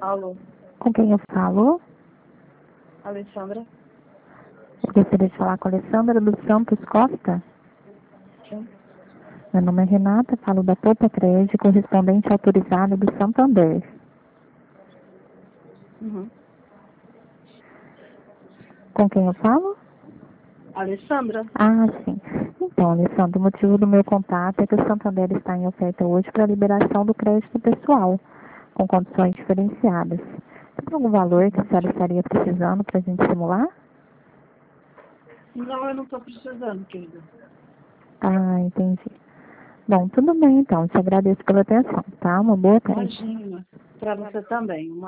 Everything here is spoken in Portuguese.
Alô, Com quem eu falo? Alessandra? Eu gostaria de falar com a Alessandra dos Santos Costa. Sim. Meu nome é Renata, falo da Poupa Crédito, correspondente autorizado do Santander. Uhum. Com quem eu falo? Alessandra? Ah, sim. Então, Alessandra, o motivo do meu contato é que o Santander está em oferta hoje para a liberação do crédito pessoal, com condições diferenciadas. Tem algum valor que a senhora estaria precisando para a gente simular? Não, eu não estou precisando, querida. Ah, entendi. Bom, tudo bem então. Te agradeço pela atenção, tá? Uma boa tarde. Imagina. Para você também.